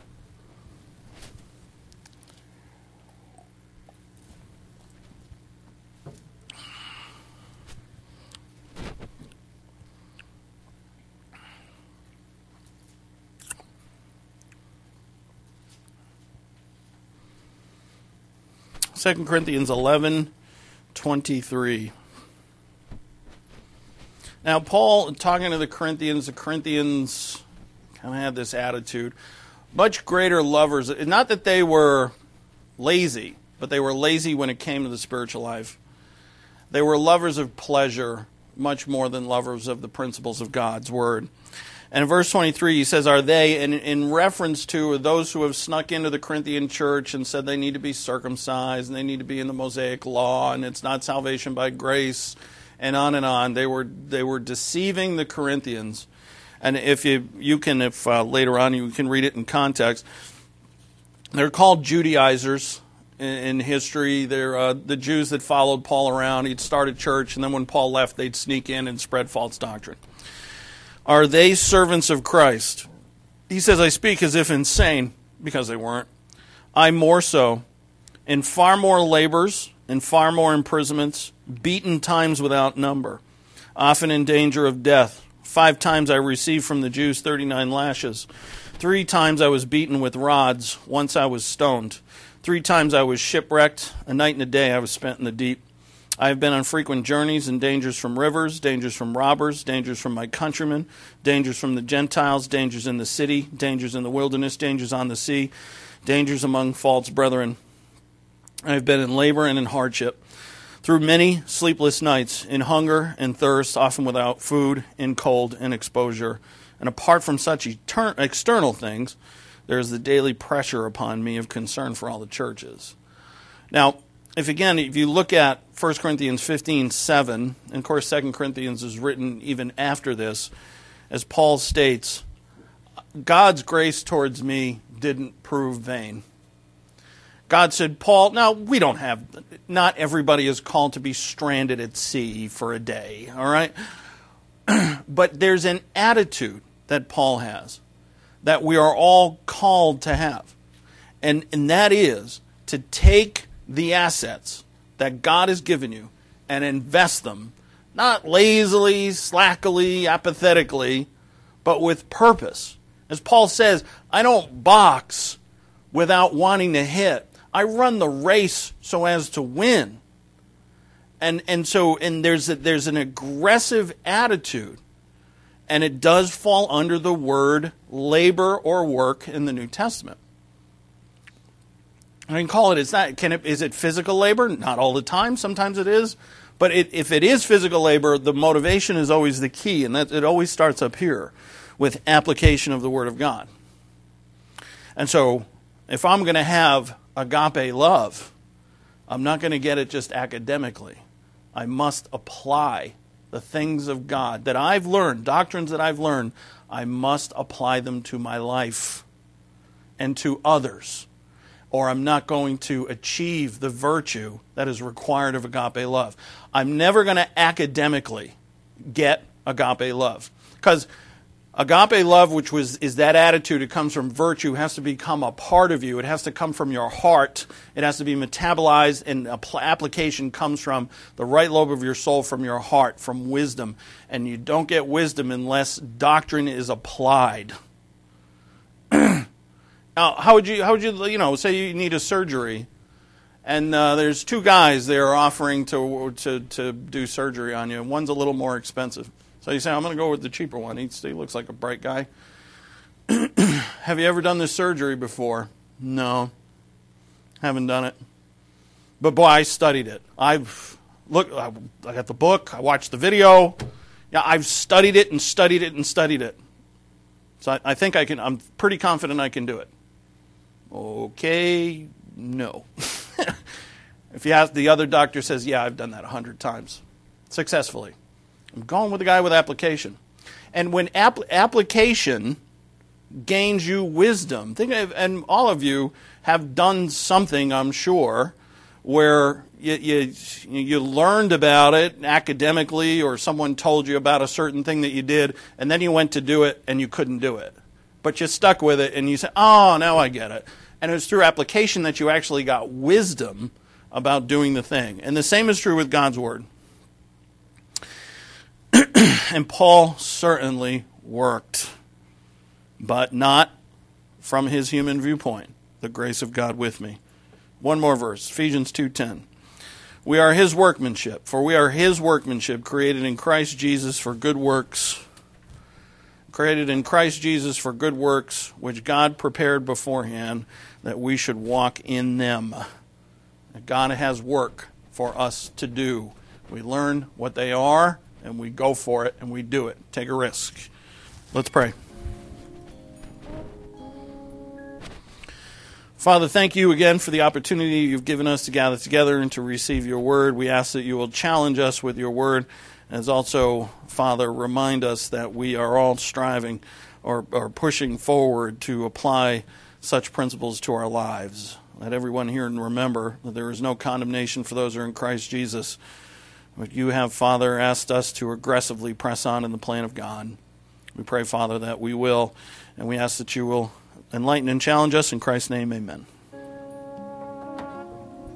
Second Corinthians eleven, twenty-three. Now, Paul, talking to the Corinthians, the Corinthians kind of had this attitude. Much greater lovers, not that they were lazy, but they were lazy when it came to the spiritual life. They were lovers of pleasure much more than lovers of the principles of God's Word. And in verse twenty-three, he says, are they, in, in reference to those who have snuck into the Corinthian church and said they need to be circumcised and they need to be in the Mosaic law and it's not salvation by grace, and on and on. They were they were deceiving the Corinthians. And if you you can, if uh, later on you can read it in context, they're called Judaizers in, in history. They're uh, the Jews that followed Paul around. He'd start a church, and then when Paul left, they'd sneak in and spread false doctrine. Are they servants of Christ? He says, I speak as if insane, because they weren't. I more so, in far more labors, in far more imprisonments, beaten times without number, often in danger of death. Five times I received from the Jews thirty-nine lashes. Three times I was beaten with rods. Once I was stoned. Three times I was shipwrecked. A night and a day I was spent in the deep. I have been on frequent journeys and dangers from rivers, dangers from robbers, dangers from my countrymen, dangers from the Gentiles, dangers in the city, dangers in the wilderness, dangers on the sea, dangers among false brethren. I have been in labor and in hardship, through many sleepless nights, in hunger and thirst, often without food, in cold and exposure. And apart from such etern- external things, there is the daily pressure upon me of concern for all the churches. Now, if again, if you look at First Corinthians fifteen, seven, and of course Second Corinthians is written even after this, as Paul states, God's grace towards me didn't prove vain. God said, Paul, now we don't have, not everybody is called to be stranded at sea for a day, all right? But there's an attitude that Paul has that we are all called to have. And, and that is to take the assets that God has given you and invest them, not lazily, slackily, apathetically, but with purpose. As Paul says, I don't box without wanting to hit. I run the race so as to win. And and so and there's a, there's an aggressive attitude, and it does fall under the word labor or work in the New Testament. I can call it, it's not, can it, is it physical labor? Not all the time. Sometimes it is. But it, if it is physical labor, the motivation is always the key, and that it always starts up here with application of the Word of God. And so if I'm going to have agape love, I'm not going to get it just academically. I must apply the things of God that I've learned, doctrines that I've learned, I must apply them to my life and to others, or I'm not going to achieve the virtue that is required of agape love. I'm never going to academically get agape love, because Agape love, which was is that attitude, it comes from virtue, has to become a part of you. It has to come from your heart. It has to be metabolized, and application comes from the right lobe of your soul, from your heart, from wisdom. And you don't get wisdom unless doctrine is applied. Now, how would you, how would you, you know, say you need a surgery, and uh, there's two guys there offering to to to do surgery on you, and one's a little more expensive. So you say, I'm going to go with the cheaper one. He, he looks like a bright guy. Have you ever done this surgery before? No, haven't done it. But boy, I studied it. I've look, I, I got the book. I watched the video. Yeah, I've studied it and studied it and studied it. So I, I think I can. I'm pretty confident I can do it. Okay, no. If you ask, the other doctor says, yeah, I've done that a hundred times successfully. I'm going with the guy with application. And when app- application gains you wisdom, think of, and all of you have done something, I'm sure, where you, you, you learned about it academically, or someone told you about a certain thing that you did, and then you went to do it and you couldn't do it. But you stuck with it and you said, oh, now I get it. And it was through application that you actually got wisdom about doing the thing. And the same is true with God's Word. And Paul certainly worked, but not from his human viewpoint. The grace of God with me. One more verse, Ephesians two ten. We are his workmanship, for we are his workmanship, created in Christ Jesus for good works, created in Christ Jesus for good works, which God prepared beforehand that we should walk in them. God has work for us to do. We learn what they are, and we go for it, and we do it. Take a risk. Let's pray. Father, thank you again for the opportunity you've given us to gather together and to receive your word. We ask that you will challenge us with your word, as also, Father, remind us that we are all striving or, or pushing forward to apply such principles to our lives. Let everyone here remember that there is no condemnation for those who are in Christ Jesus. But you have, Father, asked us to aggressively press on in the plan of God. We pray, Father, that we will, and we ask that you will enlighten and challenge us. In Christ's name, amen.